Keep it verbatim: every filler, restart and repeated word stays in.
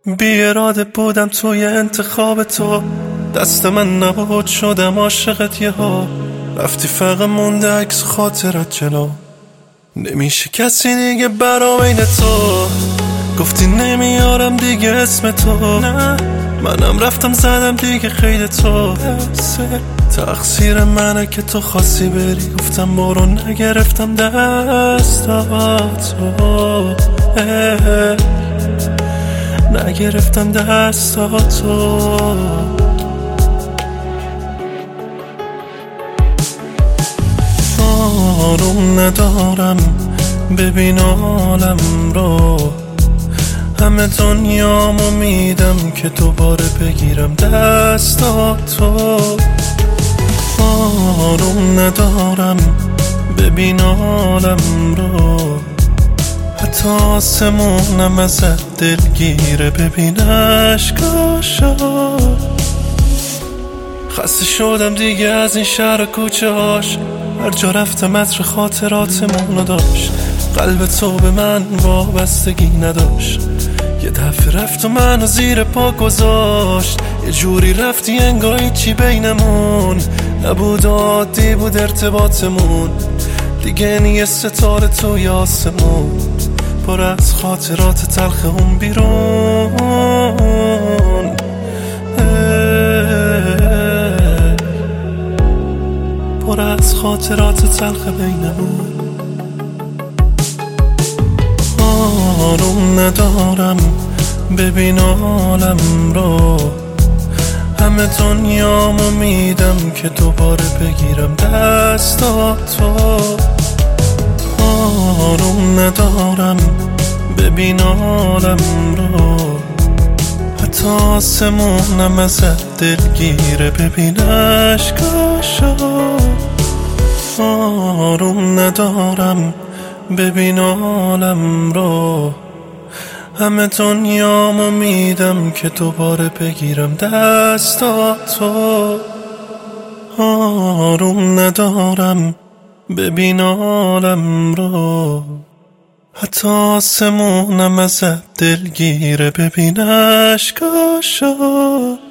بی اراده بودم توی انتخاب تو، دست من نبود شدم عاشقت یه ها. رفتی فقط مونده عکس خاطرت جلو، نمیشه کسی دیگه برا بین تو. گفتی نمیارم دیگه اسم تو، نه منم رفتم زدم دیگه خیلی تو. تقصیر منه که تو خواستی بری، گفتم برو نگرفتم دستاتو، نگرفتم دستاتو. آروم ندارم ببین عالم رو، همه دنیامو میدم که دوباره بگیرم دستاتو. آروم ندارم ببین عالم رو، حتی آسمونم ازت دلگیره ببین عشقاشو. خسته شدم دیگه از این شهر و کوچه هاش، هر جا رفتم عطر خاطراتمونو داشت. قلب تو به من وابستگی نداشت، یه دفعه رفت و منو زیر پا گذاشت. یه جوری رفتی انگار چی بینمون نبود، عادی بود ارتباطمون. دیگه نیه ستاره توی آسمون، پر از خاطرات تلخ اون بیرون. پر از خاطرات تلخ بینمون. آروم ندارم ببین عالم رو، همه دنیامو میدم که دوباره بگیرم دستاتو. آروم ندارم ببین عالم رو، حتی آسمونم ازت دلگیره ببین عشقاشو. آروم ندارم ببین عالم رو، همه دنیامو میدم که دوباره بگیرم دستاتو. آروم ندارم ببین عالم رو، حتی آسمونم ازت دلگیره ببین عشقاشو.